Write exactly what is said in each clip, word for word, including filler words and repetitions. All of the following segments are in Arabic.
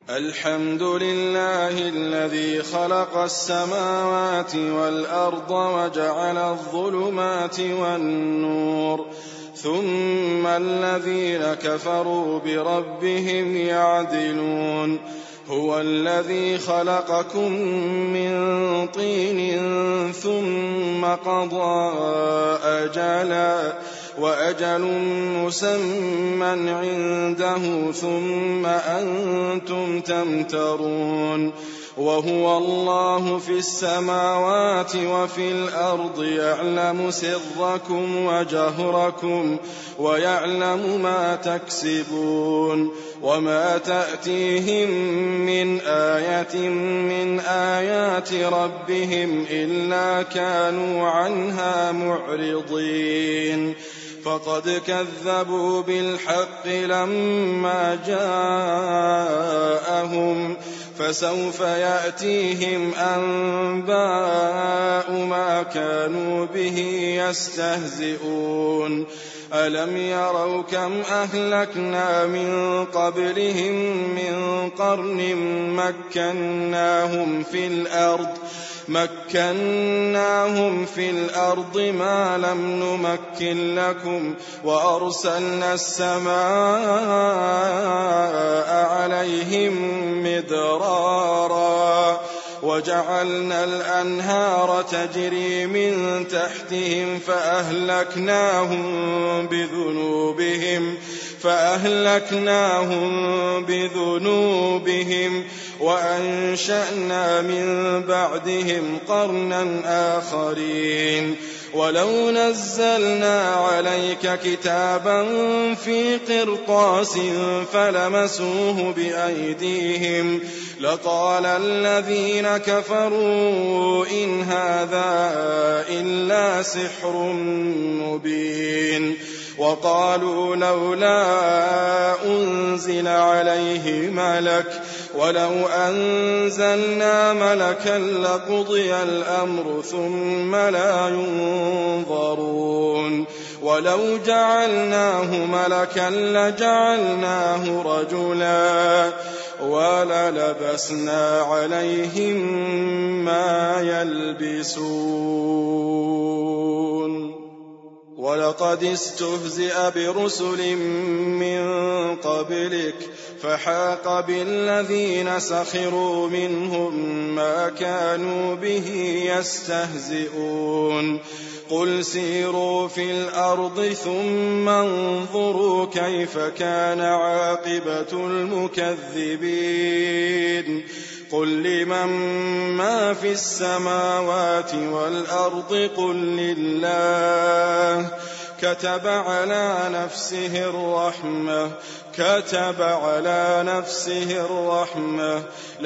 الحمد لله الذي خلق السماوات والأرض وجعل الظلمات والنور ثم الذين كفروا بربهم يعدلون هو الذي خلقكم من طين ثم قضى أجلا وأجل مسمى عنده ثم أنتم تمترون وهو الله في السماوات وفي الأرض يعلم سركم وجهركم ويعلم ما تكسبون وما تأتيهم من آية من آيات ربهم إلا كانوا عنها معرضين فقد كذبوا بالحق لما جاءهم فسوف يأتيهم أنباء ما كانوا به يستهزئون ألم يروا كم أهلكنا من قبلهم من قرن مكناهم في الأرض مكناهم في الأرض ما لم نمكن لكم وأرسلنا السماء عليهم مدرارا وجعلنا الأنهار تجري من تحتهم فأهلكناهم بذنوبهم فأهلكناهم بذنوبهم وأنشأنا من بعدهم قرنا آخرين ولو نزلنا عليك كتابا في قرطاس فلمسوه بأيديهم لقال الذين كفروا إن هذا إلا سحر مبين وقالوا لولا أنزل عليه ملك ولو أنزلنا ملكا لقضي الأمر ثم لا ينظرون ولو جعلناه ملكا لجعلناه رجلا وللبسنا عليهم ما يلبسون ولقد استهزئ برسل من قبلك فحاق بالذين سخروا منهم ما كانوا به يستهزئون قل سيروا في الأرض ثم انظروا كيف كان عاقبة المكذبين قل لمن ما في السماوات والأرض قل لله كتب على نفسه الرحمة كتب على نفسه الرحمة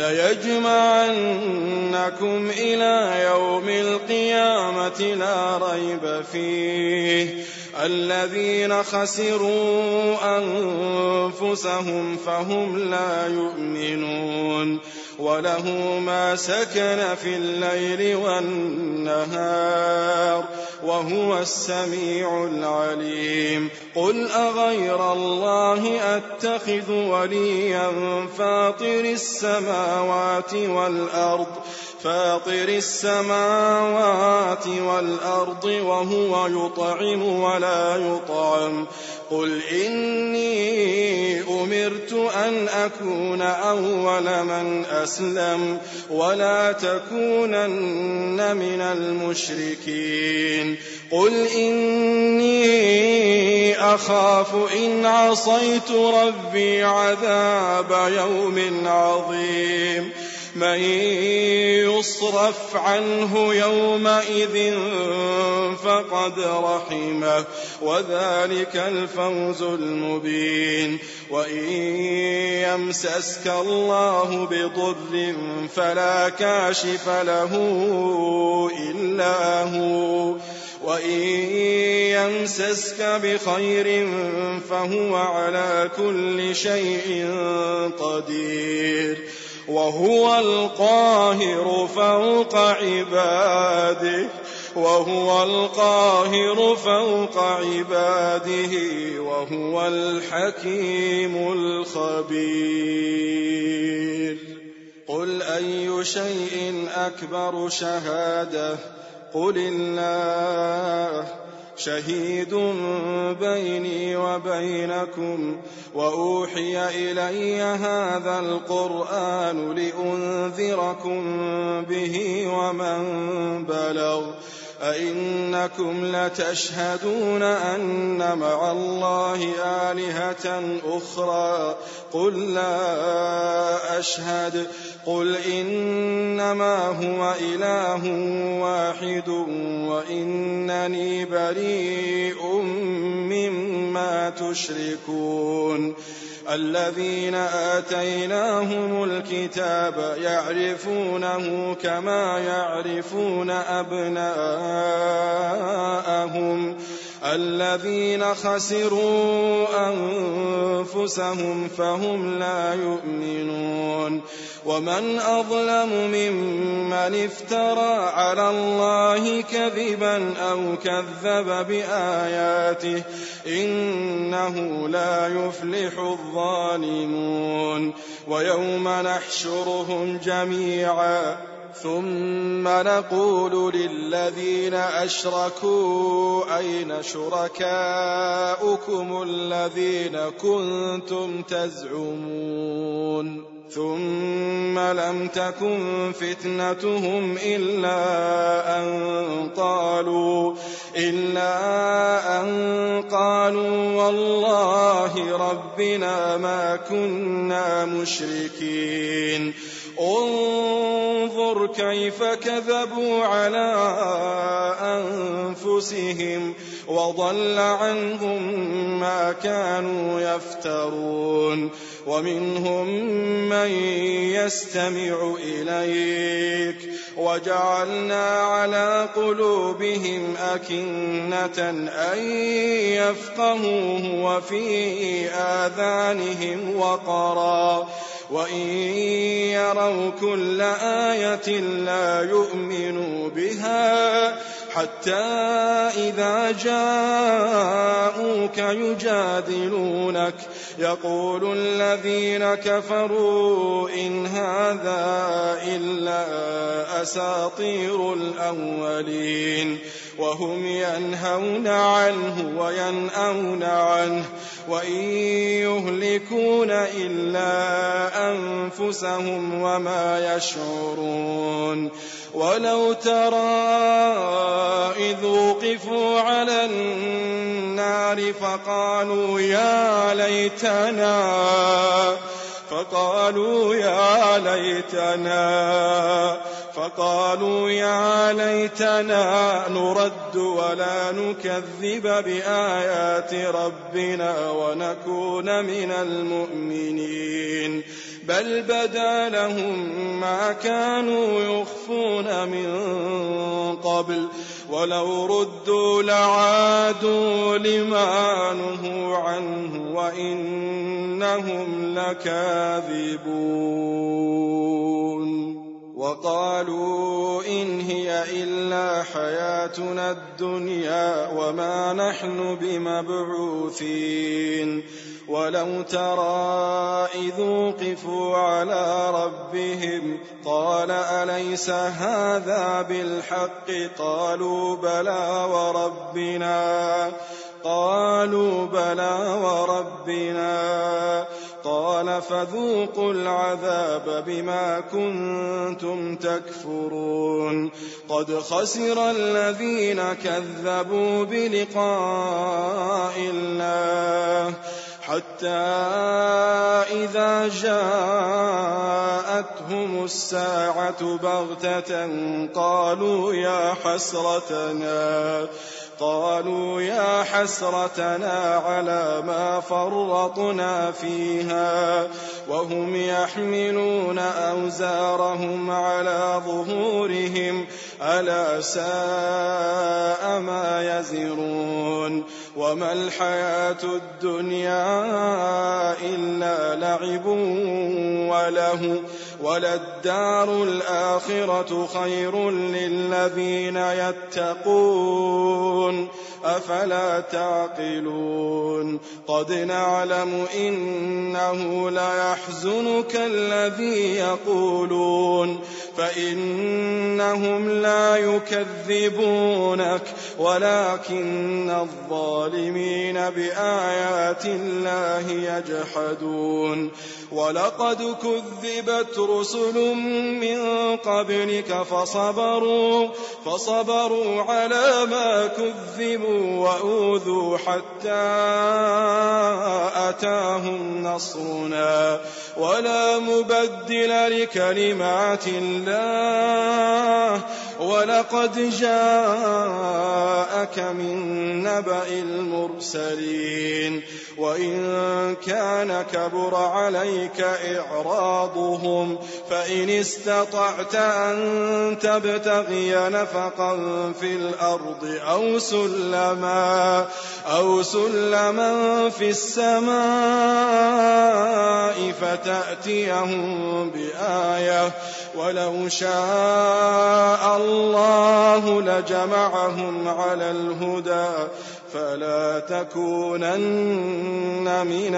ليجمعنكم إلى يوم القيامة لا ريب فيه الذين خسروا أنفسهم فهم لا يؤمنون وله ما سكن في الليل والنهار وهو السميع العليم قل أغير الله أتخذ وليا فاطر السماوات والأرض فاطر السماوات والأرض وهو يطعم ولا يطعم قل إني أمرت أن أكون أول من أسلم ولا تكونن من المشركين قل إني أخاف إن عصيت ربي عذاب يوم عظيم من يصرف عنه يومئذ فقد رحمه وذلك الفوز المبين وإن يمسسك الله بضر فلا كاشف له إلا هو وإن يمسسك بخير فهو على كل شيء قدير وهو القاهر فوق عباده وهو القاهر فوق عباده وهو الحكيم الخبير. شيء أكبر شهادة قل الله شهيد بيني وبينكم وأوحي إلي هذا القرآن لأنذركم به ومن بلغ أئنكم لتشهدون أن مع الله آلهة أخرى قل لا أشهد قل إنما هو إله واحد وإنني بريء مما تشركون الذين آتيناهم الكتاب يعرفونه كما يعرفون أبناءهم الذين خسروا أنفسهم فهم لا يؤمنون ومن أظلم ممن افترى على الله كذبا أو كذب بآياته إنه لا يفلح الظالمون ويوم نحشرهم جميعا ثم نقول للذين أشركوا أين شركاؤكم الذين كنتم تزعمون ثم لم تكن فتنتهم إلا أن قالوا إلا أن قالوا والله ربنا ما كنا مشركين انظر كيف كذبوا على أنفسهم وضل عنهم ما كانوا يفترون ومنهم من يستمع إليك وجعلنا على قلوبهم أكنة أن يفقهوه وفي آذانهم وقرا وإن يروا كل آية لا يؤمنوا بها حتى إذا جاءوك يجادلونك يقول الذين كفروا إن هذا إلا أساطير الأولين وهم ينهون عنه وينأون عنه وإن يهلكون إلا أنفسهم وما يشعرون ولو ترى إذ وقفوا على النار فقالوا يا ليتنا فقالوا يا ليتنا فقالوا يا ليتنا نرد ولا نكذب بآيات ربنا ونكون من المؤمنين بل بدا لهم ما كانوا يخفون من قبل ولو ردوا لعادوا لما نهوا عنه وإنهم لكاذبون وقالوا إن هي إلا حياتنا الدنيا وما نحن بمبعوثين ولو ترى إذ وقفوا على ربهم قال أليس هذا بالحق قالوا بلى وربنا قالوا بلى وربنا قال فذوقوا العذاب بما كنتم تكفرون قد خسر الذين كذبوا بلقاء الله حتى إذا جاءتهم الساعة بغتة قالوا يا حسرتنا قالوا يا حسرتنا على ما فرطنا فيها وهم يحملون أوزارهم على ظهورهم ألا ساء ما يزرون وما الحياة الدنيا إلا لعب وله وللدار الآخرة خير للذين يتقون أفلا تعقلون قد نعلم إنه ليحزنك الذي يقولون فإنهم لا يكذبونك ولكن الظالمين بآيات الله يجحدون ولقد كذبت رسل من قبلك فصبروا, فصبروا على ما كذبوا وأوذوا حتى أتاهم نصرنا ولا مبدل لكلمات الله ولقد جاءك من نبأ المرسلين وإن كان كبر عليك إعراضهم فإن استطعت أن تبتغي نفقا في الأرض أو سلما, أو سلما في السماء فتأتيهم بآية ولو شاء الله لجمعهم على الهدى فلا تكونن من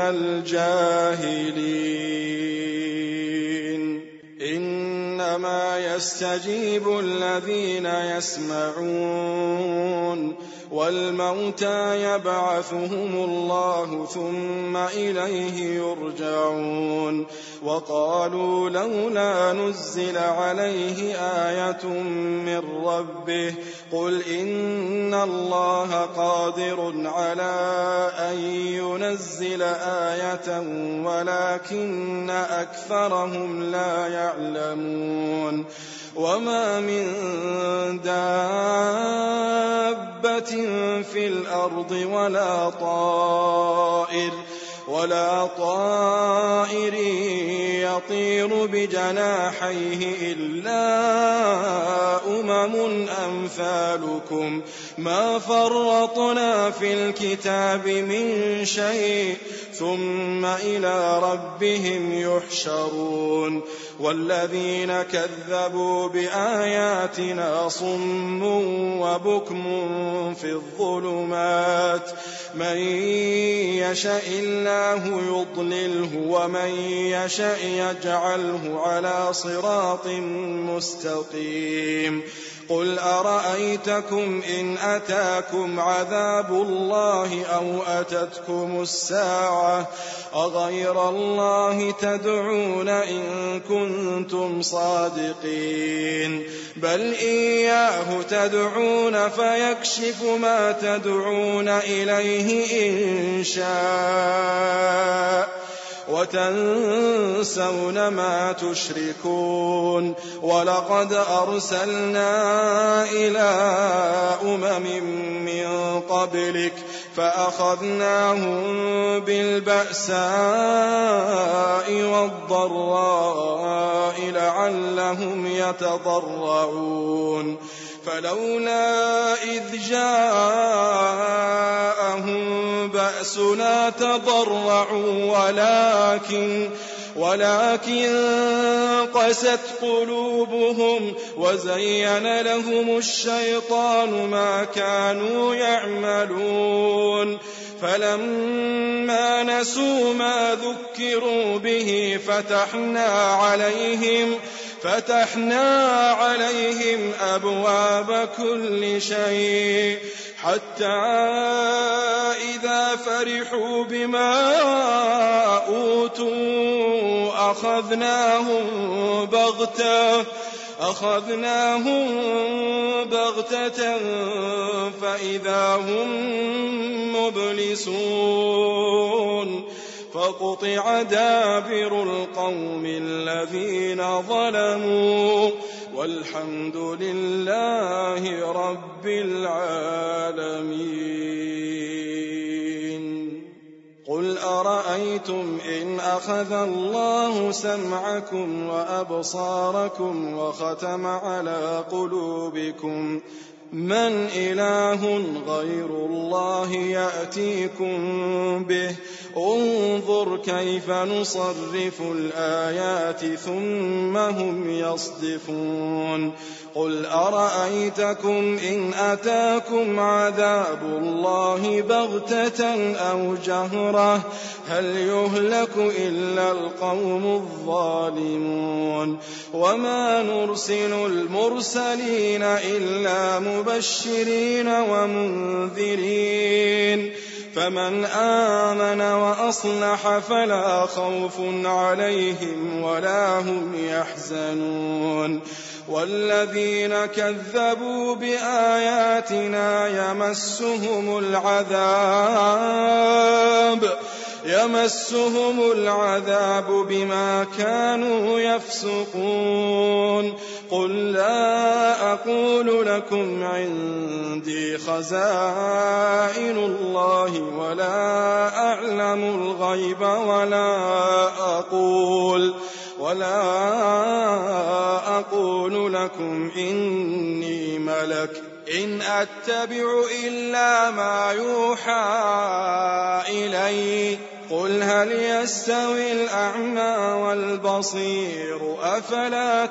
الجاهلين إنما يستجيب الذين يسمعون والموتى يبعثهم الله ثم إليه يرجعون وقالوا لولا نزل عليه آية من ربه قل إن الله قادر على أن ينزل آية ولكن أكثرهم لا يعلمون وما من دابة في الأرض ولا طائر ولا طائر يطير بجناحيه إلا أمم أمثالكم ما فرطنا في الكتاب من شيء ثم إلى ربهم يحشرون والذين كذبوا بآياتنا صم وبكم في الظلمات من يشاء الله يضلله ومن يشاء يجعله على صراط مستقيم قل أرأيتكم إن أتاكم عذاب الله أو أتتكم الساعة أغير الله تدعون إن كنتم صادقين بل إياه تدعون فيكشف ما تدعون إليه إن شاء وتنسون ما تشركون ولقد أرسلنا إلى أمم من قبلك فأخذناهم بالبأساء والضراء لعلهم يتضرعون فلولا إذ جاءهم بأسنا تضرعوا ولكن ولكن قست قلوبهم وزين لهم الشيطان ما كانوا يعملون فلما نسوا ما ذكروا به فتحنا عليهم فتحنا عليهم أبواب كل شيء حتى إذا فرحوا بما أوتوا أخذناهم بغتة أخذناهم بغتة فإذا هم مبلسون فقطع دابر القوم الذين ظلموا والحمد لله رب العالمين قل أرأيتم إن أخذ الله سمعكم وأبصاركم وختم على قلوبكم من إله غير الله يأتيكم به انظر كيف نصرف الآيات ثم هم يصدفون قل أرأيتكم إن أتاكم عذاب الله بغتة أو جهرة هل يهلك إلا القوم الظالمون وما نرسل المرسلين إلا مبشرين ومنذرين فمن آمن وأصلح فلا خوف عليهم ولا هم يحزنون والذين كذبوا بآياتنا يمسهم العذاب يمسهم العذاب بما كانوا يفسقون قل لا أقول لكم عندي خزائن الله ولا أعلم الغيب ولا أقول ولا أقول لكم إني ملك إن أتبع إلا ما يوحى إلي قل هل يستوي الأعمى والبصير أفلا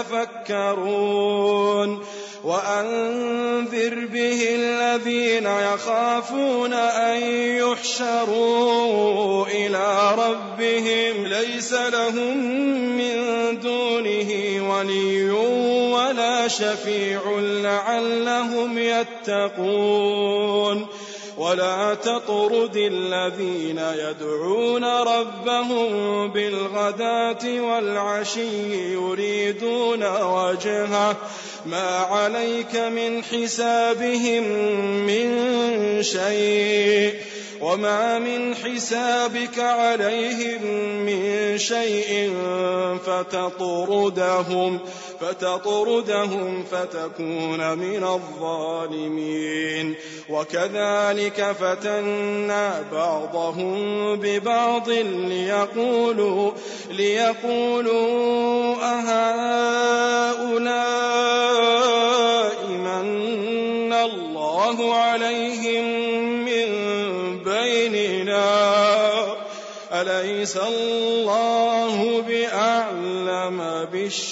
تتفكرون وأنذر به الذين يخافون أن يحشروا إلى ربهم ليس لهم من دونه ولي ولا شفيع لعلهم يتقون ولا تطرد الذين يدعون ربهم بالغداة والعشي يريدون وجهه ما عليك من حسابهم من شيء وما من حسابك عليهم من شيء فتطردهم فتطردهم فتكون من الظالمين وكذلك فتنا بعضهم ببعض ليقولوا ليقولوا أهؤلاء من الله عليهم من بيننا أليس الله بأعلم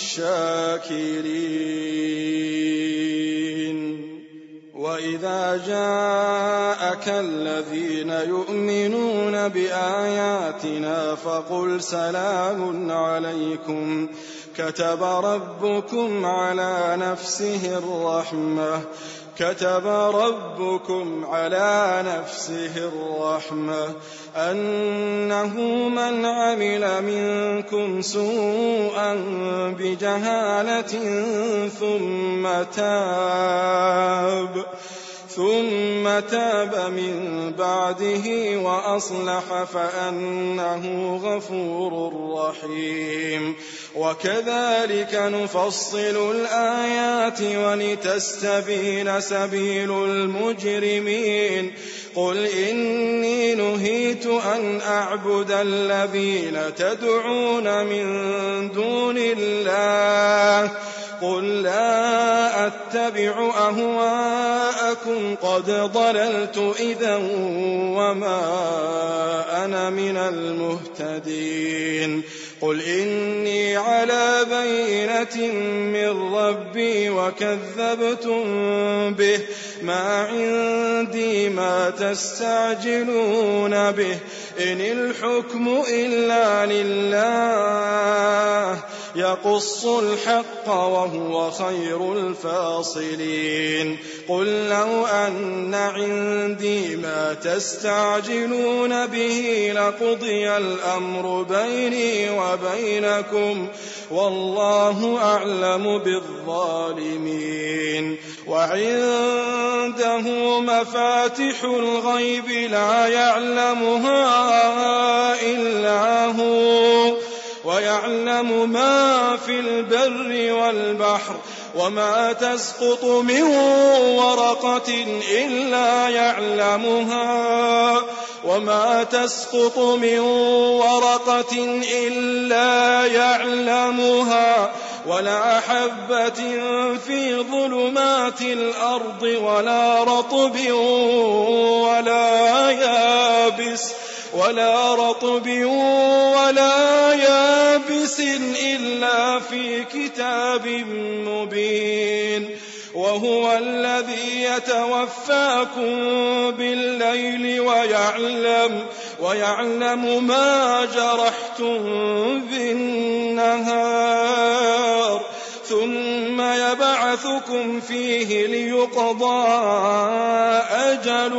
بالشاكرين وإذا جاءك الذين يؤمنون بآياتنا فقل سلام عليكم كتب ربكم على نفسه الرحمة كتب ربكم على نفسه الرحمة أنه من عمل منكم سوءا بجهالة ثم تاب ثم تاب من بعده وأصلح فأنه غفور رحيم وكذلك نفصل الآيات ولتستبين سبيل المجرمين قل إني نهيت أن أعبد الذين تدعون من دون الله قل لا أتبع أهواءكم قد ضللت إذا وما أنا من المهتدين قل إني على بينة من ربي وكذبتم به ما عندي ما تستعجلون به إن الحكم إلا لله يقص الحق وهو خير الفاصلين قل لو أن عندي ما تستعجلون به لقضي الأمر بيني وبينكم والله أعلم بالظالمين وعنده مفاتح الغيب لا يعلمها إلا هو ويعلم ما في البر والبحر وما تسقط من ورقة إلا يعلمها وما تسقط من ورقة إلا يعلمها ولا حبة في ظلمات الأرض ولا رطب ولا يابس ولا رطب ولا يابس إلا في كتاب مبين وهو الذي يتوفاكم بالليل ويعلم, ويعلم ما جرحتم بالنهار ثم يبعثكم فيه ليقضى أجل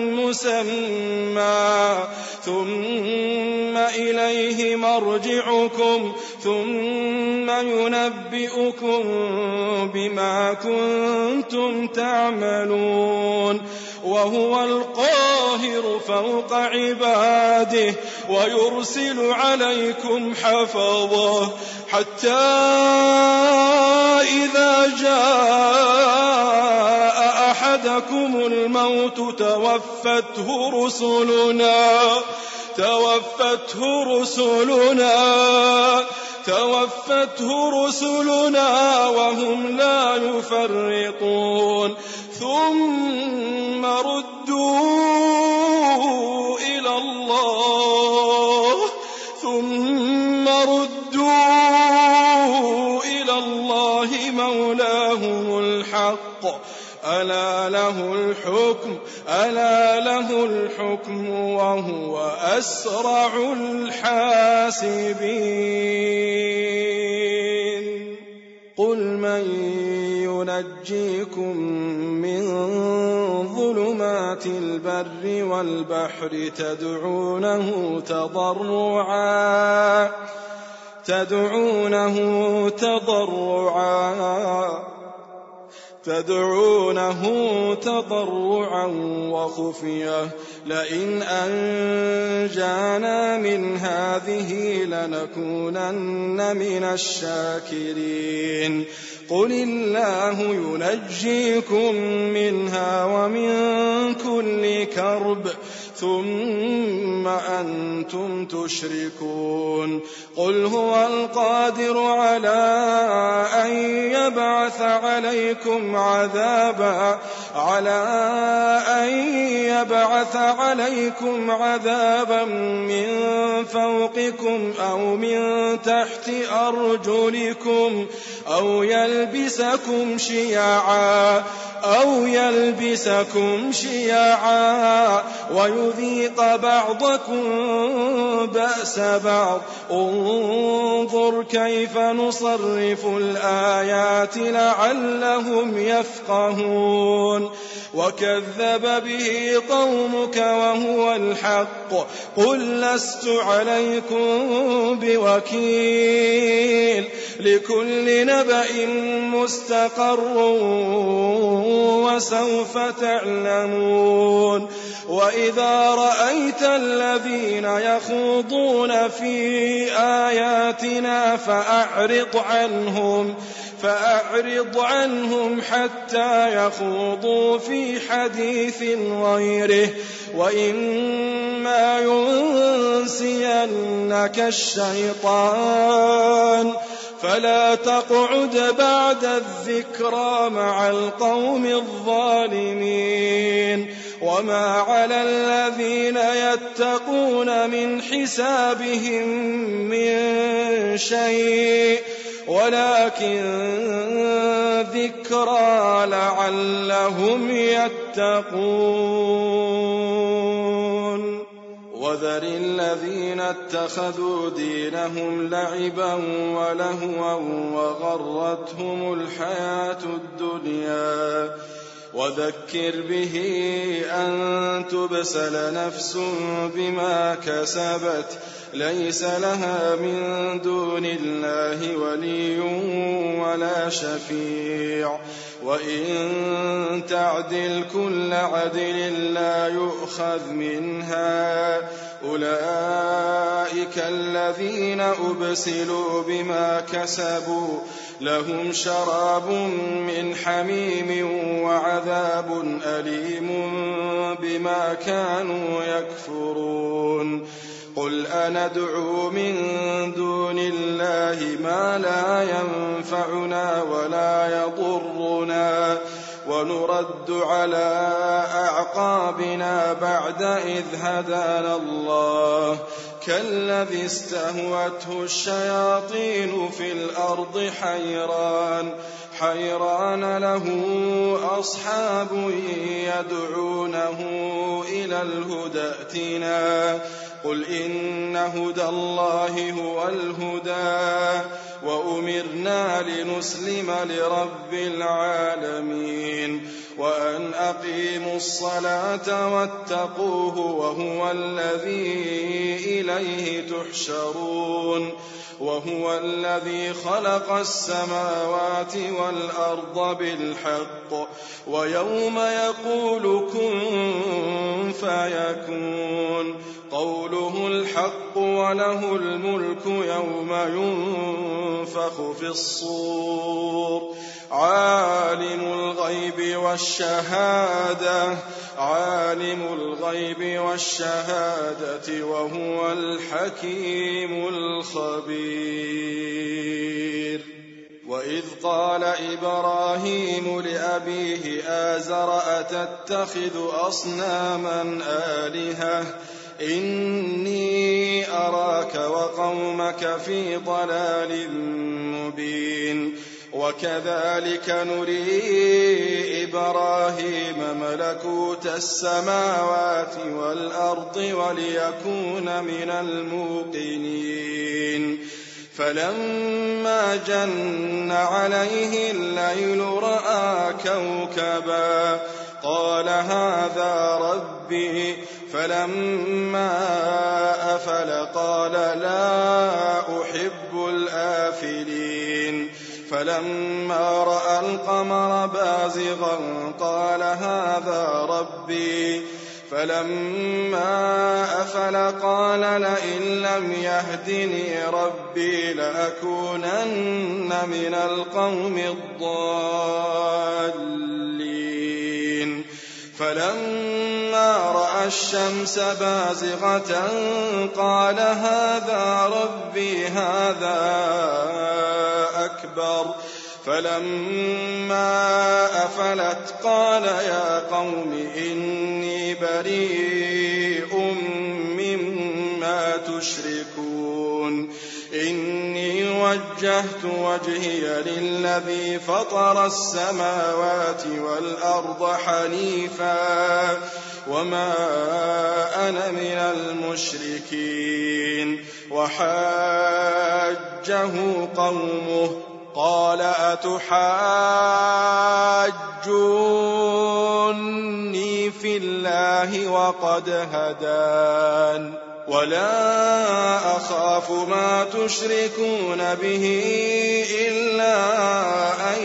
مسمى ثم إليه مرجعكم ثم ينبئكم بما كنتم تعملون وهو القاهر فوق عباده ويرسل عليكم حفظه حتى إذا جاء أحدكم الموت توفته رسلنا توفته رسلنا توفته رسلنا وهم لا يفرطون ثم ردوا إلى الله ثم ردوا إلى الله مولاهم الحق ألا له الحكم ألا له الحكم وهو أسرع الحاسبين قل من ينجيكم من ظلمات البر والبحر تدعونه تضرعا تدعونه تضرعا تدعونه تضرعا وخفية لئن أنجانا من هذه لنكونن من الشاكرين قل الله ينجيكم منها ومن كل كرب ثم أنتم تشركون قل هو القادر على أن يبعث عليكم عذابا على أن يبعث عليكم عذابا من فوقكم أو من تحت أرجلكم أو يلبسكم شيعا أو يلبسكم شيعا ويذيق بعضكم بأس بعض انظر كيف نصرف الآيات لعلهم يفقهون وكذب به قومك وهو الحق قل لست عليكم بوكيل لكل نبأ مستقر وسوف تعلمون وإذا رأيت الذين يخوضون في آياتنا فأعرض عنهم فأعرض عنهم حتى يخوضوا في حديث غيره وإما ينسينك الشيطان فلا تقعد بعد الذكرى مع القوم الظالمين وما على الذين يتقون من حسابهم من شيء ولكن ذكرى لعلهم يتقون وذر الذين اتخذوا دينهم لعبا ولهوا وغرتهم الحياة الدنيا وذكر به أن تبسل نفس بما كسبت ليس لها من دون الله ولي ولا شفيع وإن تعدل كل عدل لا يؤخذ منها أولئك الذين أبسلوا بما كسبوا لهم شراب من حميم وعذاب أليم بما كانوا يكفرون قل أندعو من دون الله ما لا ينفعنا ولا يضرنا ونرد على أعقابنا بعد إذ هدانا الله كالذي استهوته الشياطين في الأرض حيران حيران له أصحاب يدعونه إلى الهدى ائتنا قل إن هدى الله هو الهدى وأمرنا لنسلم لرب العالمين وأن أقيموا الصلاة واتقوه وهو الذي إليه تحشرون وهو الذي خلق السماوات والأرض بالحق ويوم يقول كن فيكون قوله الحق وله الملك يوم ينفخ في الصور عالم الغيب والشهادة عالم الغيب والشهادة وهو الحكيم الخبير وإذ قال إبراهيم لأبيه آزر أتتخذ أصناما آلهة إني أراك وقومك في ضلال مبين وكذلك نري إبراهيم ملكوت السماوات والأرض وليكون من الموقنين فلما جن عليه الليل رأى كوكبا قال هذا ربي فلما أفل قال لا أحب الآفلين فلما رأى القمر بازغا قال هذا ربي فلما أفل قال لئن لم يهدني ربي لأكونن من القوم الضالين فلما رأى الشمس بازغة قال هذا ربي هذا أكبر فلما أفلت قال يا قوم إني بريء مما تشركون إني وجهت وجهي للذي فطر السماوات والأرض حنيفا وما أنا من المشركين وحاجه قومه قال أتحاجوني في الله وقد هدان ولا أخاف ما تشركون به إلا أن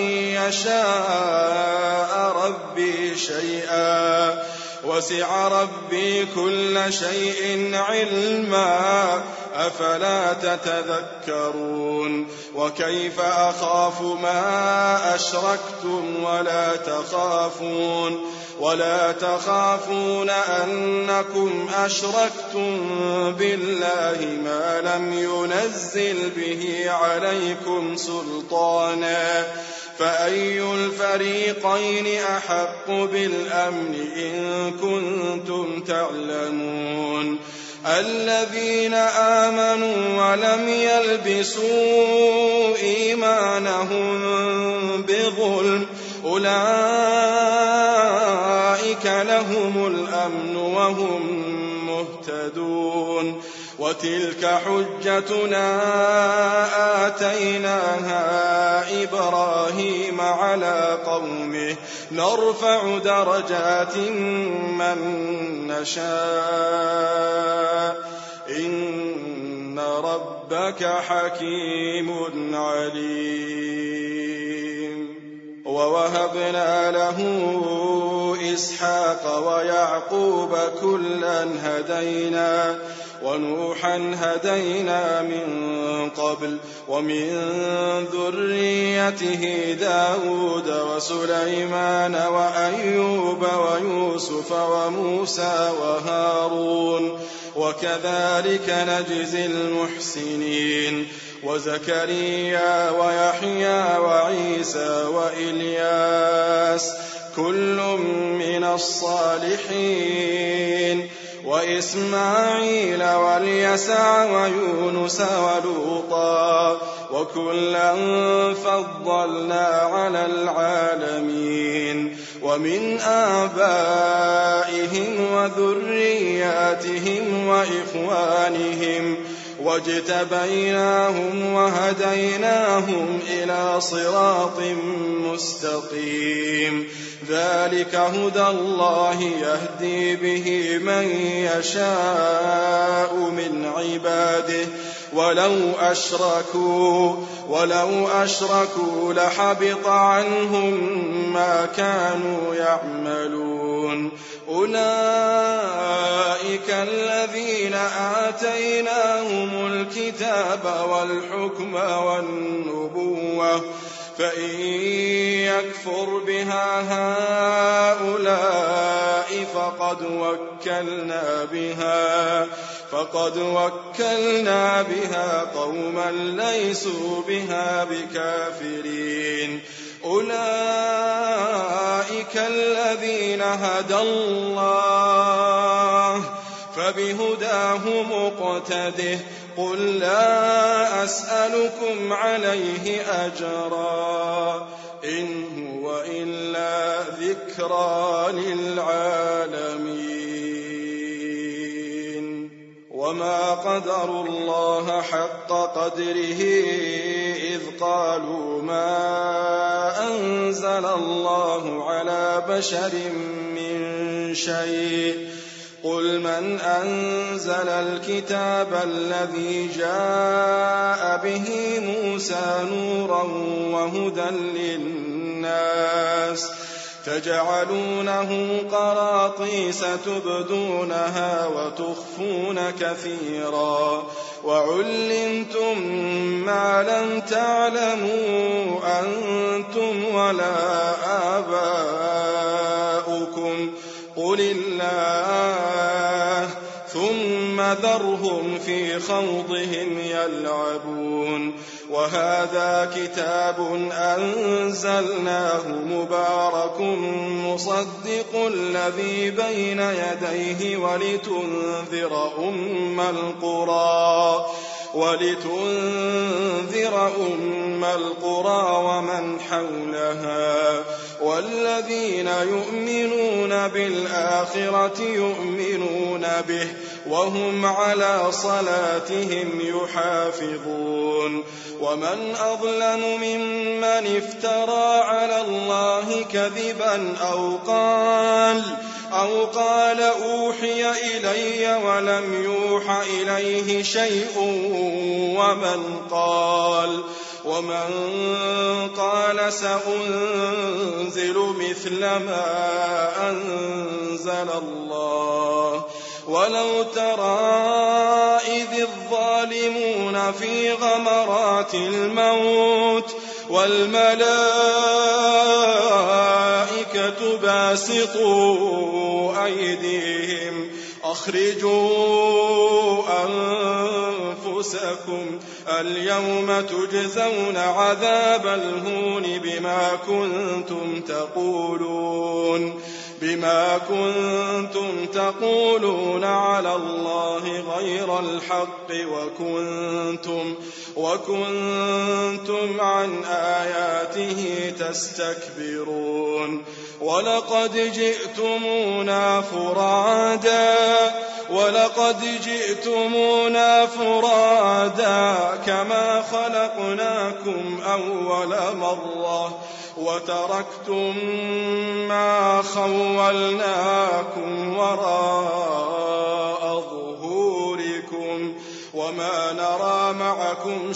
يشاء ربي شيئا وسع ربي كل شيء علما أفلا تتذكرون وكيف أخاف ما أشركتم ولا تخافون ولا تخافون أنكم أشركتم بالله ما لم ينزل به عليكم سلطانا فأي الفريقين أحق بالأمن إن كنتم تعلمون الذين آمنوا ولم يلبسوا إيمانهم بظلم أولئك لهم الأمن وهم مهتدون وتلك حجتنا آتيناها إبراهيم على قومه نرفع درجات من نشاء إن ربك حكيم عليم ووهبنا له إسحاق ويعقوب كلا هدينا ونوحا هدينا من قبل ومن ذريته داود وسليمان وأيوب ويوسف وموسى وهارون وكذلك نجزي المحسنين وزكريا ويحيى وعيسى وإلياس كل من الصالحين وإسماعيل واليسع ويونس ولوطا وكلا فضلنا على العالمين ومن آبائهم وذرياتهم وإخوانهم واجتبيناهم وهديناهم إلى صراط مستقيم ذلك هدى الله يهدي به من يشاء من عباده ولو أشركوا ولو أشركوا لحبط عنهم ما كانوا يعملون أولئك الذين آتيناهم الكتاب والحكم والنبوة فإن يكفر بها هؤلاء فقد وكلنا بها فقد وكلنا بها قوما ليسوا بها بكافرين أولئك الذين هدى الله فبهداه مقتده قل لا أسألكم عليه أجرا إن هو إلا ذكرى للعالمين وما قدروا الله حق قدره إذ قالوا ما أنزل الله على بشر من شيء قل من أنزل الكتاب الذي جاء به موسى نورا وهدى للناس تجعلونه قراطيس تبدونها وتخفون كثيرا وعلمتم ما لم تعلموا أنتم ولا آباؤكم قل الله ثم ذرهم في خوضهم يلعبون وهذا كتاب أنزلناه مبارك مصدق الذي بين يديه ولتنذر أم القرى ولتنذر أم القرى ومن حولها والذين يؤمنون بالآخرة يؤمنون به وهم على صلاتهم يحافظون ومن أظلم ممن افترى على الله كذبا أو قال أو قال أوحي إلي ولم يوح إليه شيء ومن قال ومن قال سأنزل مثل ما أنزل الله ولو ترى إذ الظالمون في غمرات الموت والملائكة باسطوا أيديهم أخرجوا أنفسكم اليوم تجزون عذاب الهون بما كنتم تقولون بما كنتم تقولون على الله غير الحق وكنتم وكنتم عن آياته تستكبرون ولقد جئتمونا فرادا ولقد جئتمونا فرادا كما خلقناكم أول مرة وتركتم ما خولناكم وراء ظهوركم وما نرى معكم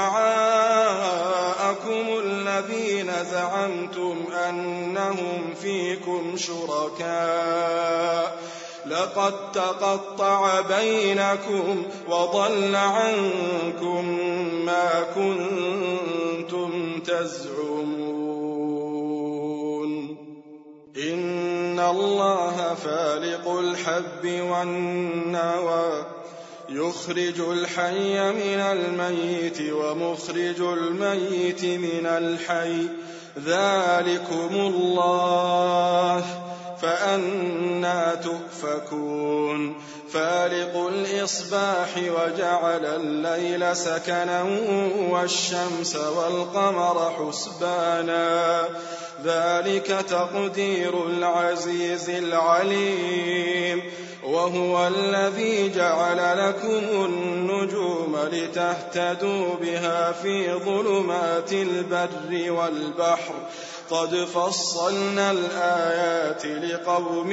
شفعاءكم الذين زعمتم أنهم فيكم شركاء لقد تقطع بينكم وضل عنكم ما كنتم تزعمون إن الله فالق الحب والنوى يخرج الحي من الميت ومخرج الميت من الحي ذلكم الله فأنى تؤفكون فالق الإصباح وجعل الليل سكنا والشمس والقمر حسبانا ذلك تقدير العزيز العليم وهو الذي جعل لكم النجوم لتهتدوا بها في ظلمات البر والبحر قد فصلنا الآيات لقوم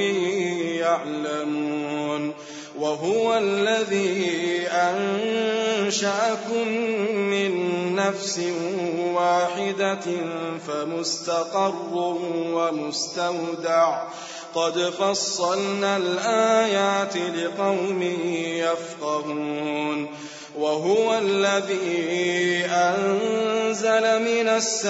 يعلمون وهو الذي أنشأكم من نفس واحدة فمستقر ومستودع قد فصلنا الآيات لقوم يفقهون وهو الذي أنزل من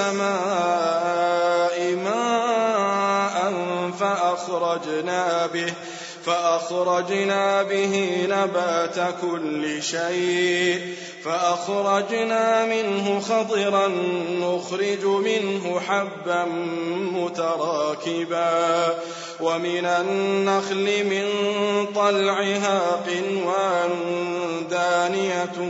السماء ماء فأخرجنا به فأخرجنا به نبات كل شيء فأخرجنا منه خضرا نخرج منه حبا متراكبا ومن النخل من طلعها قنوان دانية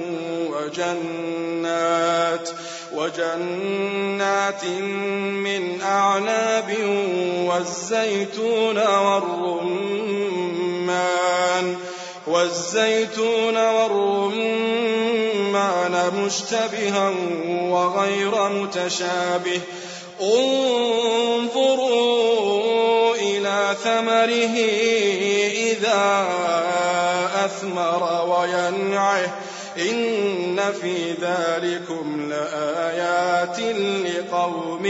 وجنات وجنات من أعناب والزيتون والرمان والزيتون والرمان مشتبها وغير متشابه انظروا إلى ثمره إذا أثمر وينعه إن في ذلكم لآيات لقوم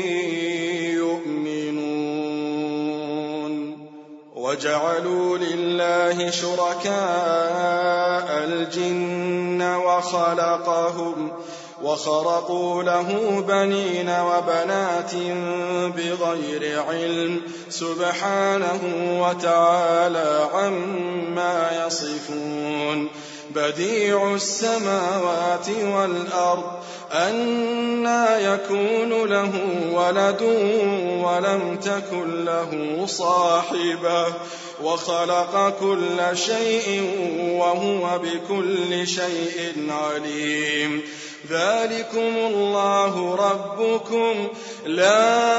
يؤمنون وجعلوا لله شركاء الجن وخلقهم وخرقوا له بنين وبنات بغير علم سبحانه وتعالى عما يصفون بديع السماوات والأرض أنى يكون له ولد ولم تكن له صاحبة وخلق كل شيء وهو بكل شيء عليم ذلكم الله ربكم لا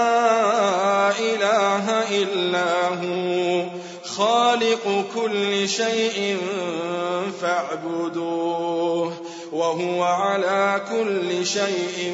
إله إلا هو خالق كل شيء فاعبدوه وهو على كل شيء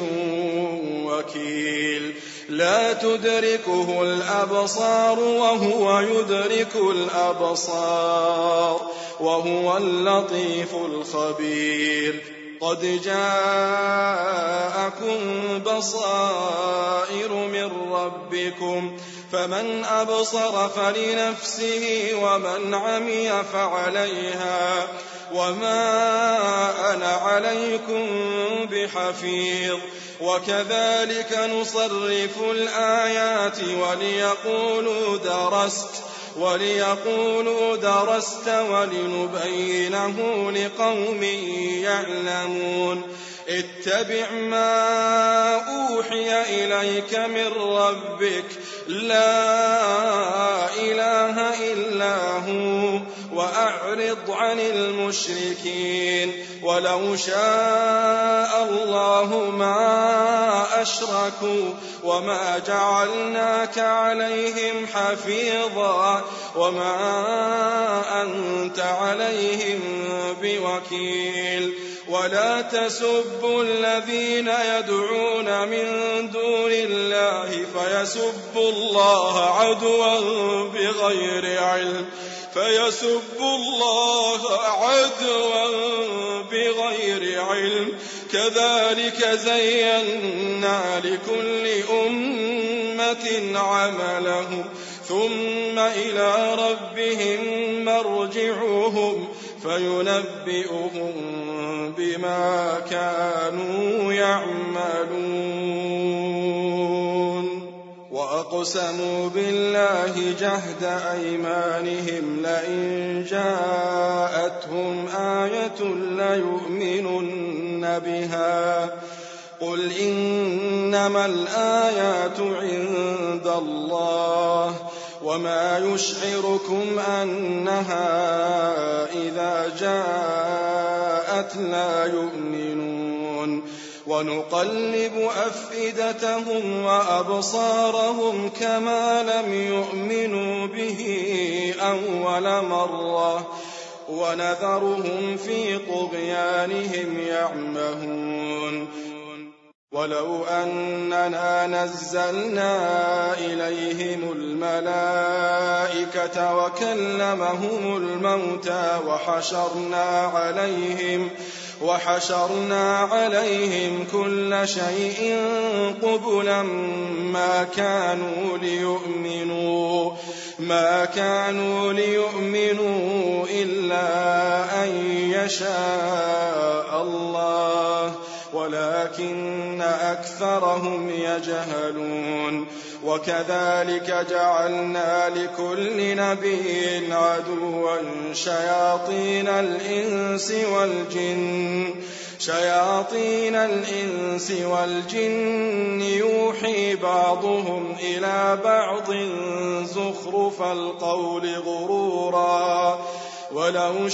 وكيل لا تدركه الأبصار وهو يدرك الأبصار وهو اللطيف الخبير قد جاءكم بصائر من ربكم فمن أبصر فلنفسه ومن عمي فعليها وما أنا عليكم بحفيظ وكذلك نصرف الآيات وليقولوا درست وليقولوا درست ولنبينه لقوم يعلمون اتبع ما أوحي إليك من ربك لا إله إلا هو وأعرض عن المشركين ولو شاء الله ما أشركوا وما جعلناك عليهم حفيظا وما أنت عليهم بوكيل ولا تسبوا الذين يدعون من دون الله فيسبوا الله عدوا بغير علم فيسبوا الله عدوا بغير علم كذلك زينا لكل أمة عملهم ثم إلى ربهم مرجعهم فينبئهم بما كانوا يعملون وأقسموا بالله جهد أيمانهم لئن جاءتهم آية ليؤمنن بها قل إنما الآيات عند الله وما يشعركم أنها إذا جاءت لا يؤمنون ونقلب أفئدتهم وأبصارهم كما لم يؤمنوا به أول مرة ونذرهم في طغيانهم يعمهون ولو أننا نزلنا إليهم الملائكة وكلمهم الموتى وحشرنا عليهم وحشرنا عليهم كل شيء قبلا ما كانوا ليؤمنوا ما كانوا ليؤمنوا إلا أن يشاء الله ولكن أكثرهم يجهلون وكذلك جعلنا لكل نبي عدوا شياطين الإنس والجن شياطين الإنس والجن يوحي بعضهم إلى بعض زخرف القول غرورا ولو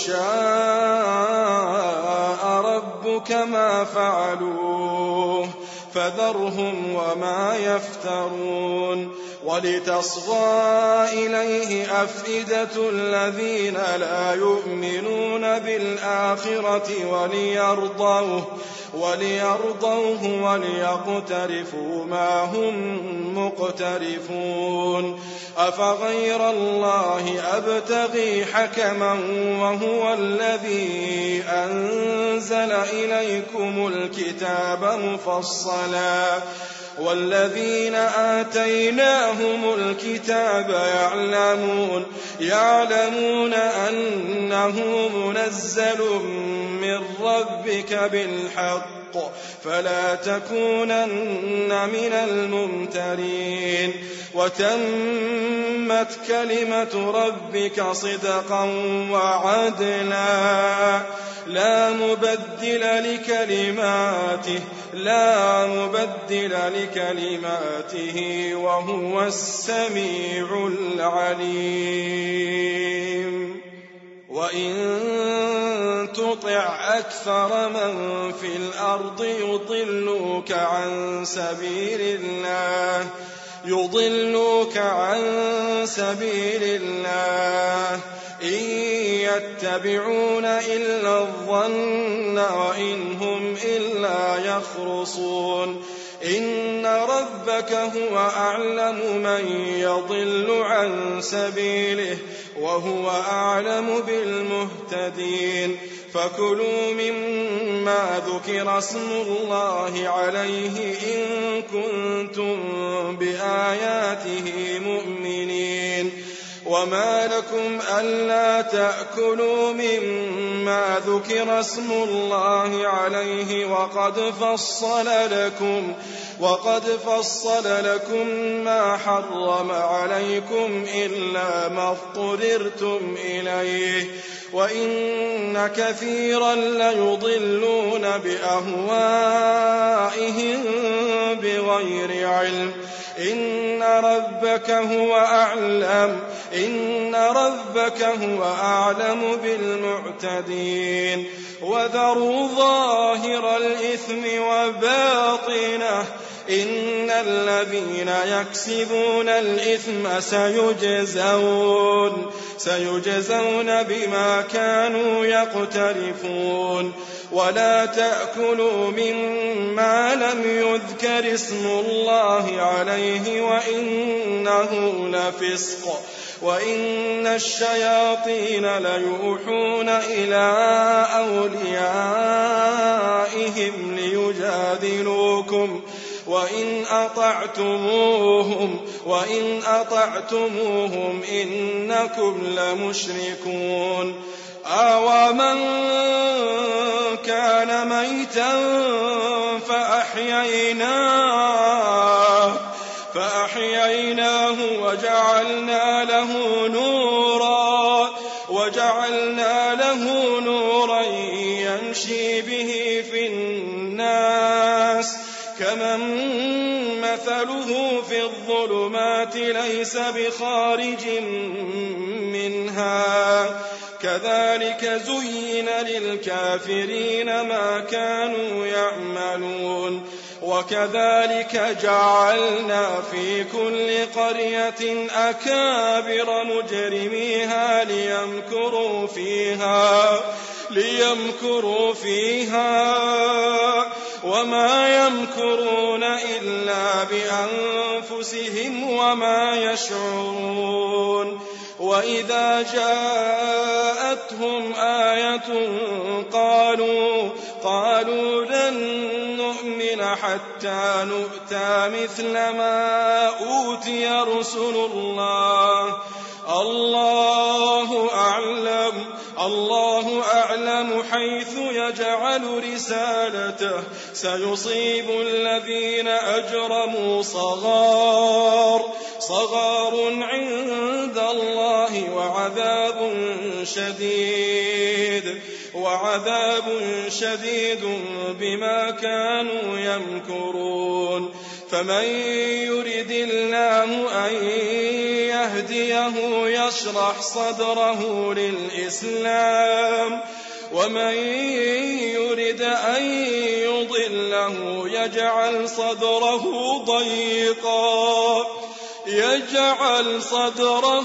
شاء ربك ما فعلوه فذرهم وما يفترون ولتصغى إليه أفئدة الذين لا يؤمنون بالآخرة وليرضوه وليرضوه وليقترفوا ما هم مقترفون أفغير الله أبتغي حكما وهو الذي أنزل إليكم الكتاب مفصلا والذين آتيناهم الكتاب يعلمون يعلمون أنه منزل من ربك بالحق فلا تكونن من الممترين وتمت كلمة ربك صدقا وعدلا لا مبدل لكلماته لا مبدل لكلماته وهو السميع العليم وإن تطع أكثر من في الأرض يضلوك عن سبيل الله يضلوك عن سبيل الله إن يتبعون إلا الظن وإن هم إلا يخرصون إن ربك هو أعلم من يضل عن سبيله وهو أعلم بالمهتدين فكلوا مما ذكر اسم الله عليه إن كنتم بآياته مؤمنين وما لكم ألا تأكلوا مما ذكر اسم الله عليه وقد فصل لكم وقد فصل لكم ما حرم عليكم إلا ما اضطررتم إليه وإن كثيرا ليضلون بأهوائهم بغير علم إن ربك هو أعلم إن ربك هو أعلم بالمعتدين وذروا ظاهر الإثم وباطنه إن الذين يكسبون الإثم سيجزون سيجزون بما كانوا يقترفون ولا تأكلوا مما لم يذكر اسم الله عليه وإنه لفسق وإن الشياطين ليوحون إلى أوليائهم ليجادلوكم وإن أطعتموهم وإن أطعتموهم إنكم لمشركون أَوَمَنْ كَانَ مَيْتًا فَأَحْيَيْنَاهُ فأحييناه وجعلنا له نورا وجعلنا له نورا يمشي به في الناس كمن مثله في الظلمات ليس بخارج منها كذلك زين للكافرين ما كانوا يعملون وكذلك جعلنا في كل قرية أكابر مجرميها ليمكروا فيها ليمكروا فيها وما يمكرون إلا بأنفسهم وما يشعرون وإذا جاءتهم آية قالوا قالوا لن نؤمن حتى نؤتى مثل ما أوتي رسل الله الله أعلم الله أعلم حيث يجعل رسالته سيصيب الذين أجرموا صغار صغار عند الله وعذاب شديد وعذاب شديد بما كانوا يمكرون فمن يرد الله أن يهديه يشرح صدره للإسلام ومن يرد أن يضله يجعل صدره ضيقا يجعل صدره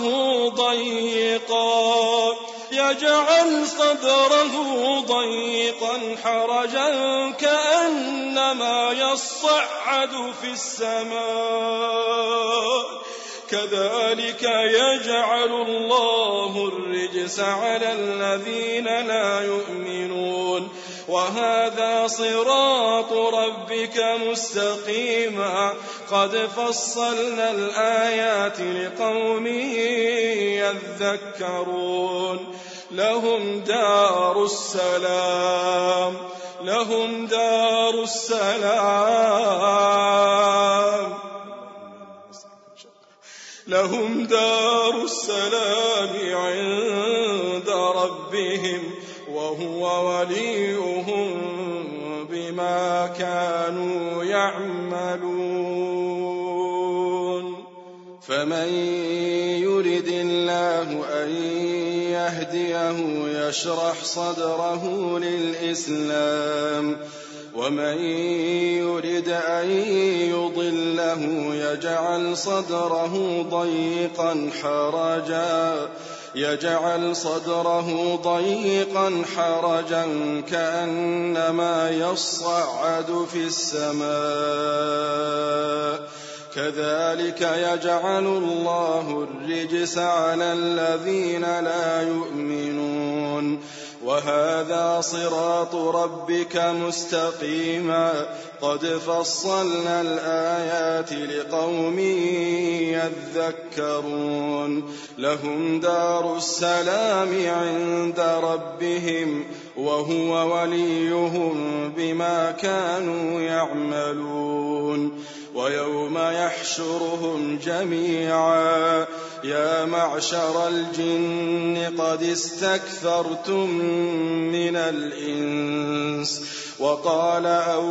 ضيقا يجعل صدره ضيقا حرجا كأنما يصعد في السماء كذلك يجعل الله الرجس على الذين لا يؤمنون وهذا صراط ربك مستقيما قد فصلنا الآيات لقوم يذكرون لهم دار السلام لهم دار السلام لهم دار السلام عند ربهم وهو وليهم بما كانوا يعملون فمن يرد الله أن يهديه يشرح صدره للإسلام ومن يرد أن يضله يجعل صدره ضيقا حرجا يجعل صدره ضيقا حرجا كأنما يصعد في السماء كذلك يجعل الله الرجس على الذين لا يؤمنون وهذا صراط ربك مستقيما قد فصلنا الآيات لقوم يذكرون لهم دار السلام عند ربهم وهو وليهم بما كانوا يعملون ويوم يحشرهم جميعا يا معشر الجن قد استكثرتم من الإنس وقال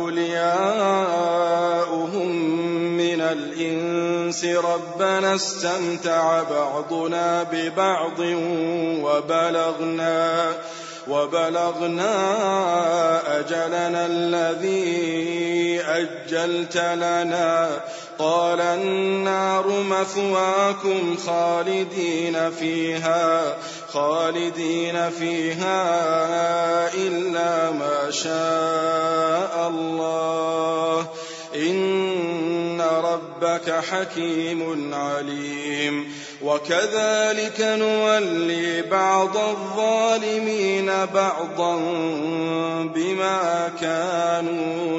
أولياؤهم من الإنس ربنا استمتع بعضنا ببعض وبلغنا وبلغنا أجلنا الذي أجلت لنا قال النار مثواكم خالدين فيها خالدين فيها إلا ما شاء الله إن ربك حكيم عليم وكذلك نولي بعض الظالمين بعضا بما كانوا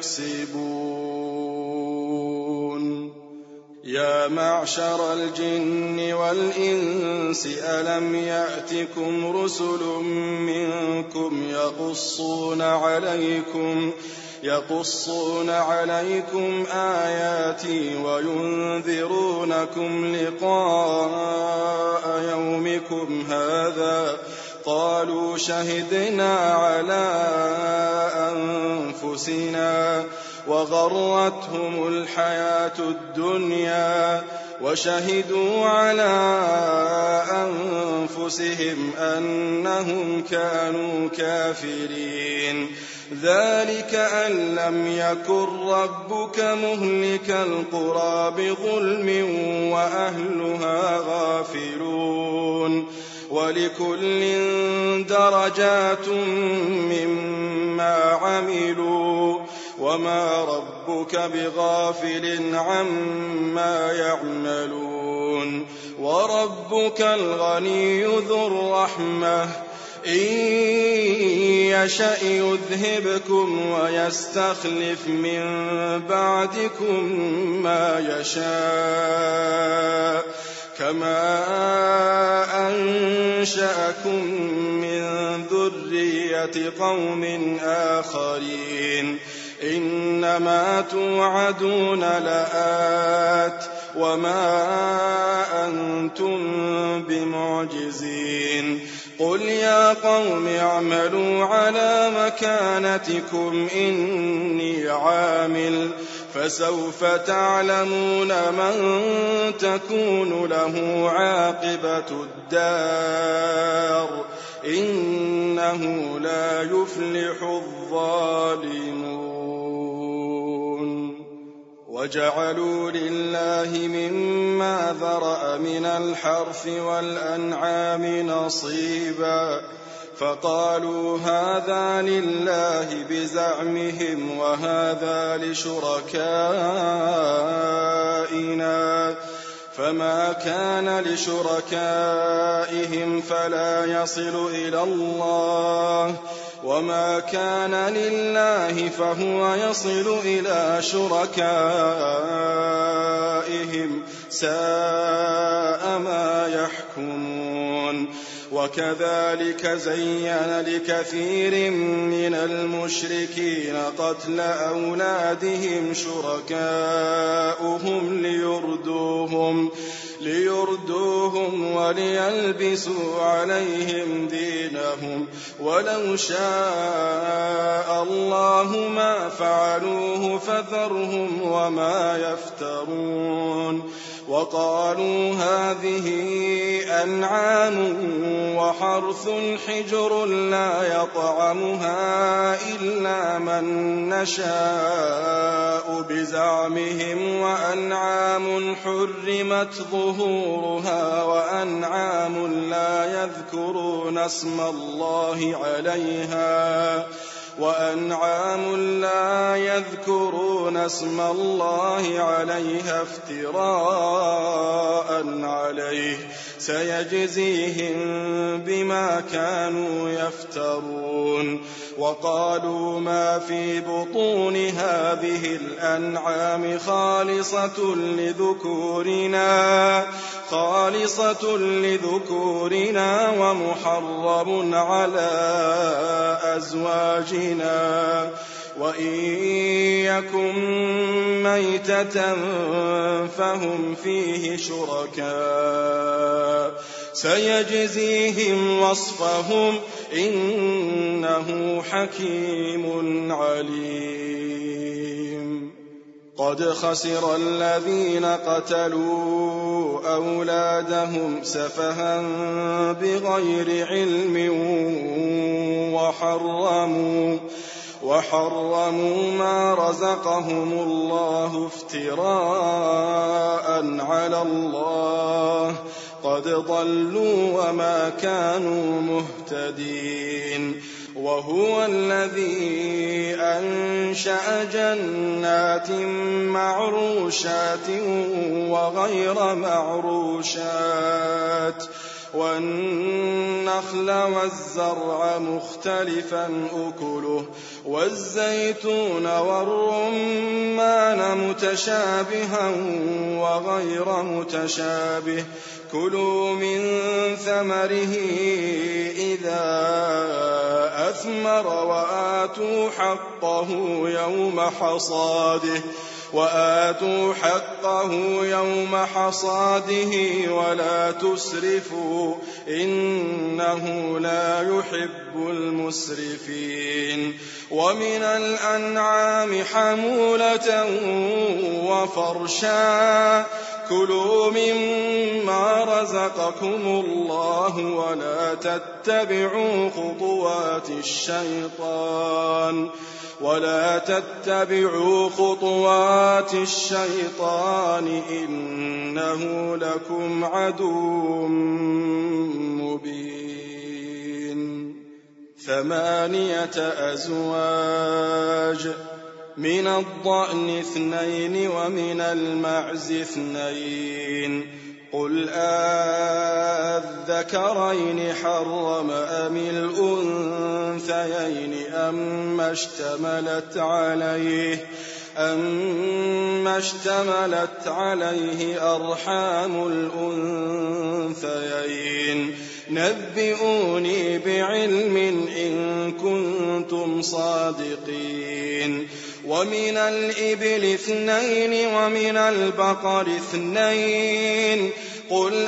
يكسبون يا معشر الجن والإنس ألم يأتكم رسل منكم يقصون عليكم يقصون عليكم آياتي وينذرونكم لقاء يومكم هذا قالوا شهدنا على أنفسنا وغرتهم الحياة الدنيا وشهدوا على أنفسهم أنهم كانوا كافرين ذلك أن لم يكن ربك مهلك القرى بظلم وأهلها غافلون ولكل درجات مما عملوا وما ربك بغافل عما يعملون وربك الغني ذو الرحمة إن يشأ يذهبكم ويستخلف من بعدكم ما يشاء كما أنشأكم من ذرية قوم آخرين إنما توعدون لآت وما أنتم بمعجزين قل يا قوم اعملوا على مكانتكم إني عامل فسوف تعلمون من تكون له عاقبة الدار إنه لا يفلح الظالمون وجعلوا لله مما ذرأ من الحرث والأنعام نصيبا فقالوا هذا لله بزعمهم وهذا لشركائنا فما كان لشركائهم فلا يصل إلى الله وما كان لله فهو يصل إلى شركائهم ساء ما يحكمون وكذلك زين لكثير من المشركين قتل أولادهم شركاؤهم ليردوهم ليردوهم وليلبسوا عليهم دينهم ولو شاء الله ما فعلوه فذرهم وما يفترون وقالوا هذه أنعام وحرث حجر لا يطعمها إلا من نشاء بزعمهم وأنعام حرمت ظهورها وأنعام لا يذكرون اسم الله عليها وأنعام لا يذكرون اسم الله عليها افتراء عليه سيجزيهم بما كانوا يفترون وقالوا ما في بطون هذه الأنعام خالصة لذكورنا خالصة لذكورنا ومحرم على أزواجنا وإن يكن ميتة فهم فيه شركاء سيجزيهم وصفهم إنه حكيم عليم قد خسر الذين قتلوا أولادهم سفها بغير علم وحرموا وحرموا ما رزقهم الله افتراء على الله قد ضلوا وما كانوا مهتدين وهو الذي أنشأ جنات معروشات وغير معروشات والنخل والزرع مختلفا أكله والزيتون والرمان متشابها وغير متشابه كلوا من ثمره إذا أثمر وآتوا حقه يوم حصاده وآتوا حقه يوم حصاده ولا تسرفوا إنه لا يحب المسرفين ومن الأنعام حمولة وفرشا كلوا مما رزقكم الله ولا تتبعوا خطوات الشيطان ولا تتبعوا خطوات الشيطان إنه لكم عدو مبين ثمانية أزواج من الضأن اثنين ومن المعز اثنين قل أذكرين حرم أم الأنثيين أما اشتملت عليه أما اشتملت عليه أرحام الأنثيين نبئوني بعلم إن كنتم صادقين ومن الإبل اثنين ومن البقر اثنين قل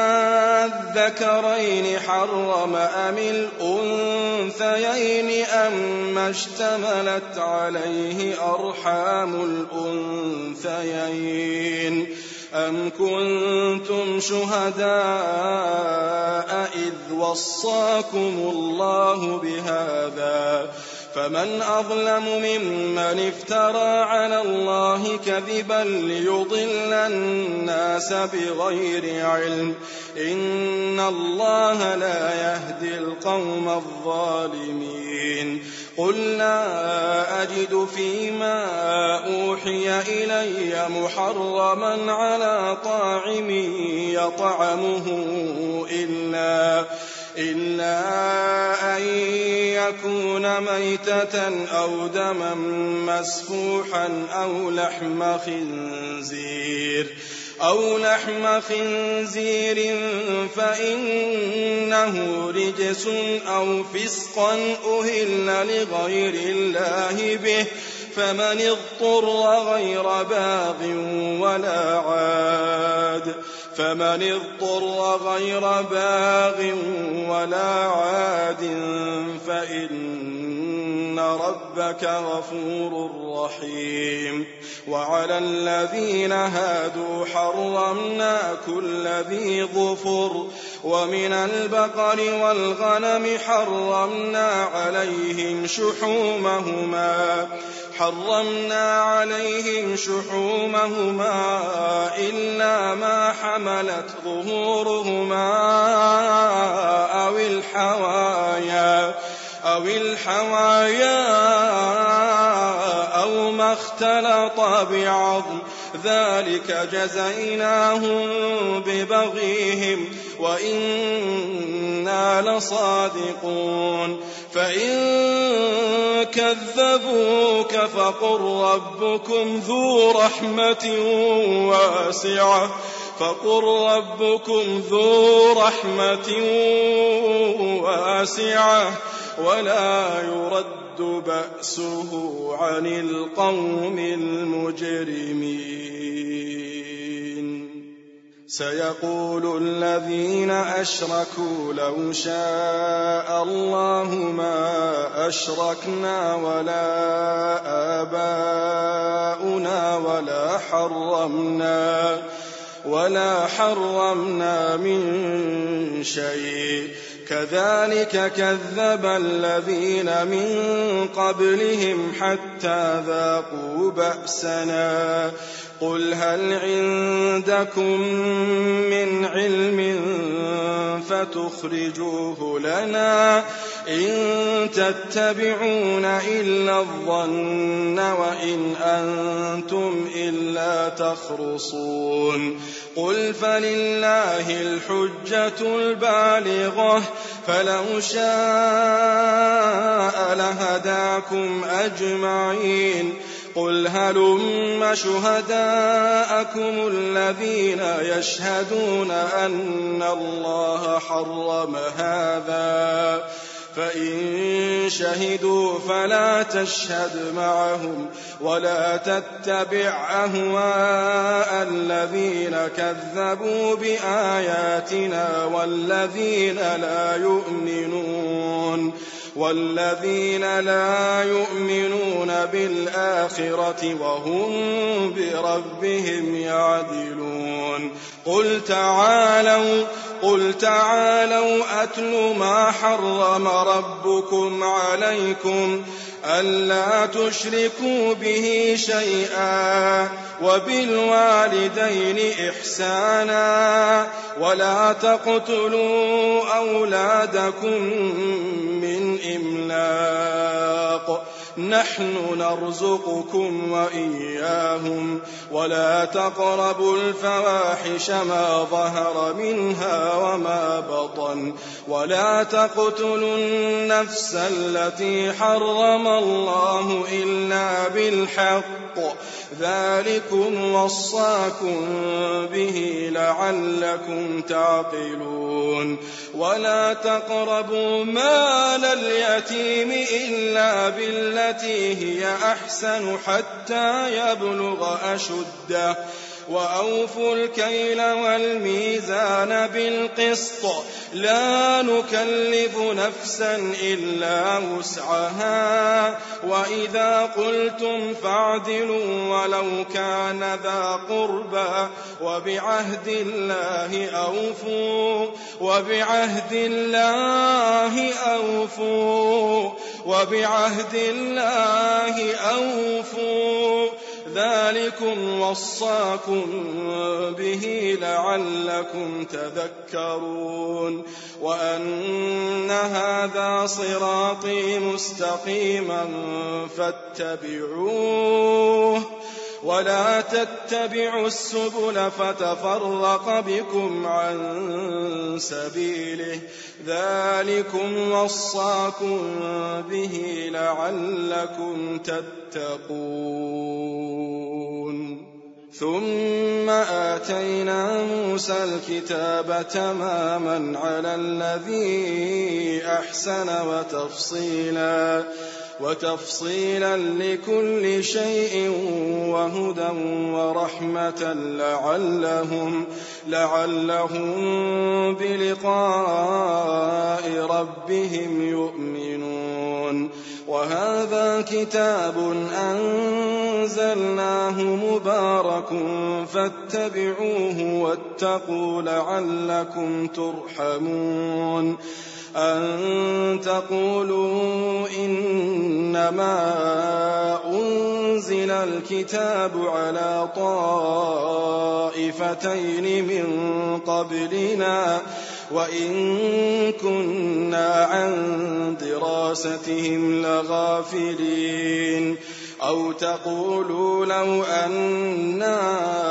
أذكرين حرم أم الأنثيين أما اشتملت عليه أرحام الأنثيين أم كنتم شهداء إذ وصاكم الله بهذا فمن أظلم ممن افترى على الله كذبا ليضل الناس بغير علم إن الله لا يهدي القوم الظالمين قل لا أجد فيما أوحي إلي محرما على طاعم يطعمه إلا إلا أن يكون ميتة أو دما مسفوحا أو لحم خنزير أو لحم خنزير فإنه رجس أو فسقا أهل لغير الله به فمن اضطر غير باغ ولا عاد فمن اضطر غير باغ ولا عاد فإن ربك غفور رحيم وعلى الذين هادوا حرمنا كل ذي ظفر ومن البقر والغنم حرمنا عليهم شحومهما حرمنا عليهم شحومهما إلا ما حملت ظهورهما أو الحوايا أو الحوايا أو ما اختلط بعظم ذلك جزيناهم ببغيهم وإنا لصادقون فإن كذبوك فقل ربكم ذو رحمة واسعة فقل ربكم ذو رحمة واسعة ولا يرد بأسه عن القوم المجرمين سيقول الذين أشركوا لو شاء الله ما أشركنا ولا آباؤنا ولا حرمنا ولا حرمنا من شيء كذلك كذب الذين من قبلهم حتى ذاقوا بأسنا قل هل عندكم من علم فتخرجوه لنا إن تتبعون إلا الظن وإن أنتم إلا تخرصون قل فلله الحجة البالغة فلو شاء لهداكم أجمعين قل هلم شهداءكم الذين يشهدون أن الله حرم هذا فإن شهدوا فلا تشهد معهم ولا تتبع أهواء الذين كذبوا بآياتنا والذين لا يؤمنون والذين لا يؤمنون بالآخرة وهم بربهم يعدلون قل تعالوا قل تعالوا أتل ما حرم ربكم عليكم ألا تشركوا به شيئا وبالوالدين إحسانا ولا تقتلوا أولادكم من إملاق نحن نرزقكم وإياهم ولا تقربوا الفواحش ما ظهر منها وما بطن ولا تقتلوا النفس التي حرم الله إلا بالحق ذلكم وصاكم به لعلكم تعقلون ولا تقربوا مال اليتيم إلا بالتي هي أحسن حتى يبلغ أشده وأوفوا الكيل والميزان بالقسط لا نكلف نفسا إلا وسعها وإذا قلتم فاعدلوا ولو كان ذا قربى وبعهد الله أوفوا وبعهد الله أوفوا وبعهد الله أوفوا ذلكم وصاكم به لعلكم تذكرون وأن هذا صراطي مستقيما فاتبعوه ولا تتبعوا السبل فتفرق بكم عن سبيله ذلكم وصاكم به لعلكم تتقون ثم آتينا موسى الكتاب تماما على الذي أحسن وتفصيلا وتفصيلا لكل شيء وهدى ورحمة لعلهم, لعلهم بلقاء ربهم يؤمنون وهذا كتاب أنزلناه مبارك فاتبعوه واتقوا لعلكم ترحمون أن تقولوا إنما أنزل الكتاب على طائفتين من قبلنا وإن كنا عن دراستهم لغافلين أو تقولوا لو أنا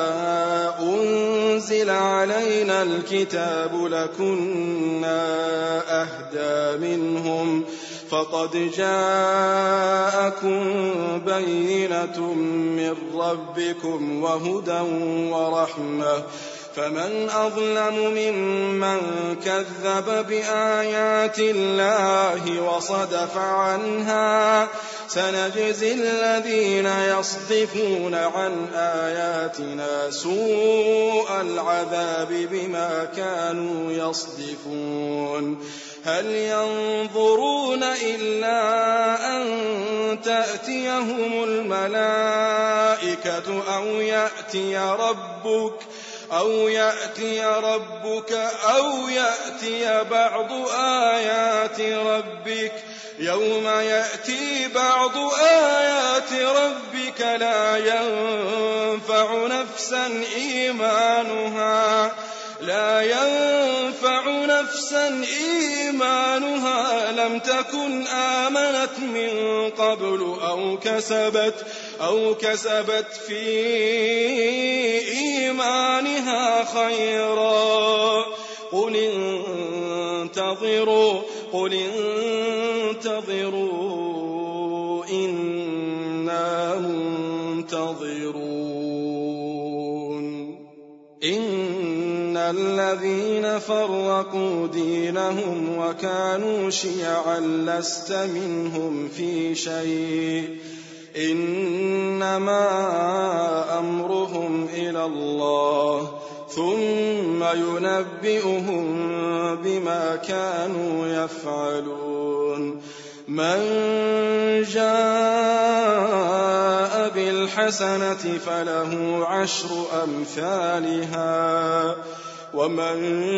أنزل علينا الكتاب لكنا أهدى منهم فقد جاءكم بينة من ربكم وهدى ورحمة فمن أظلم ممن كذب بآيات الله وصدف عنها سنجزي الذين يصدفون عن آياتنا سوء العذاب بما كانوا يصدفون هل ينظرون إلا أن تأتيهم الملائكة أو يأتي ربك أو يأتي ربك أو يأتي بعض آيات ربك يوم يأتي بعض آيات ربك ذلك لا ينفع نفسا إيمانها لا ينفع نفسا إيمانها لم تكن آمنت من قبل أو كسبت أو كسبت في إيمانها خيرا قل انتظروا قل انتظروا إنا منتظرون إن الذين فرقوا دينهم وكانوا شيعا لست منهم في شيء إنما أمرهم إلى الله ثم ينبئهم بما كانوا يفعلون من جاء بالحسنة فله عشر أمثالها ومن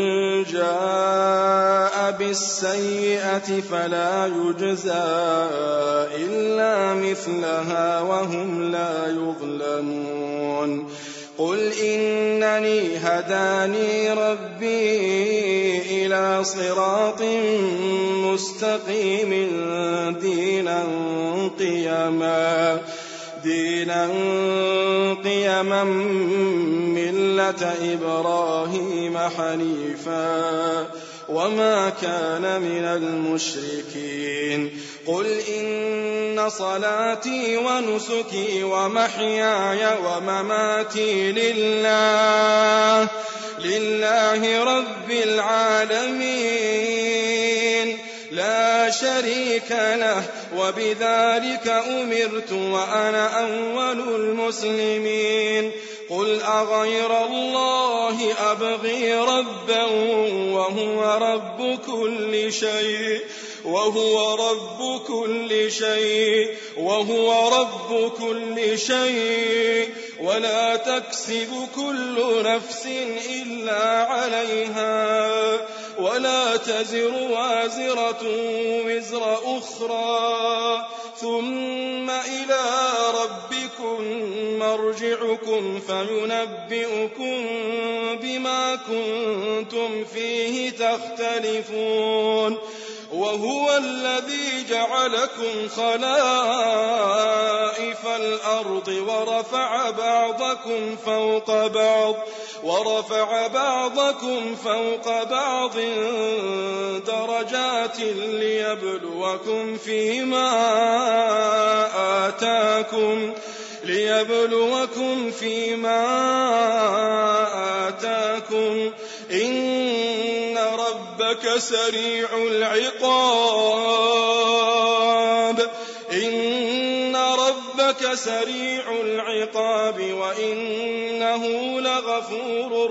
جاء بالسيئة فلا يجزى إلا مثلها وهم لا يظلمون قل إنني هداني ربي إلى صراط مستقيم دينا قيما دينا قيما ملة إبراهيم حنيفا وما كان من المشركين قل إن صلاتي ونسكي ومحياي ومماتي لله لله رب العالمين لا شريك له وبذلك أمرت وأنا أول المسلمين قل أغير الله أبغي ربا وهو رب كل شيء وهو رب كل شيء وهو رب كل شيء ولا تكسب كل نفس إلا عليها ولا تزر وازرة وزر أخرى ثم إلى ربكم مرجعكم فينبئكم بما كنتم فيه تختلفون وهو الذي جعلكم خلائف الأرض ورفع بعضكم فوق بعض ورفع بعضكم فوق بعض درجات ليبلوكم فيما آتاكم ليبلوكم فيما آتاكم إن ربك سريع العقاب إن ربك سريع العقاب وإنه لغفور